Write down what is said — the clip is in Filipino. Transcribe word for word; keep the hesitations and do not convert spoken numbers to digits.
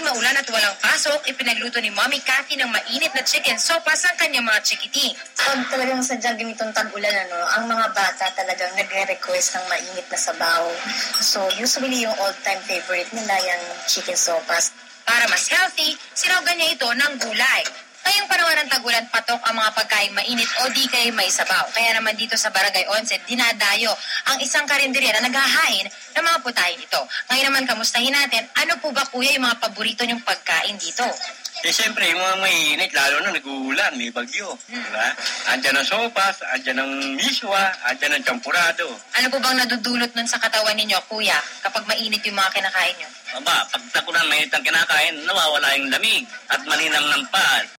maulan at walang pasok, ipinagluto ni Mommy Cathy ng mainit na chicken sopas ang kanyang mga chikiting. Pag talagang sadyang ganitong tag-ulan, ano, ang mga bata talagang nagre-request ng mainit na sabaw. So, usually yung all-time favorite nila yung chicken sopas. Para mas healthy, sinawgan niya ito ng gulay. Ngayong panahon ng tag-ulan, patok ang mga pagkain mainit o di kaya may sabaw. Kaya naman dito sa Barangay Onset, dinadayo ang isang karinderya na naghahain ng mga putahin ito. Ngayon naman, kamustahin natin, ano po ba kuya yung mga paborito niyong pagkain dito? Eh, siyempre, yung mga mainit, lalo na nag-uulan, may bagyo. Hmm. Diba? Andyan ang sopas, andyan ang miswa, andyan ang champurado. Ano po bang nadudulot nun sa katawan ninyo, kuya, kapag mainit yung mga kinakain nyo? Aba, pag takulan mainit ang kinakain, nawawala yung lamig at maninang ng paa.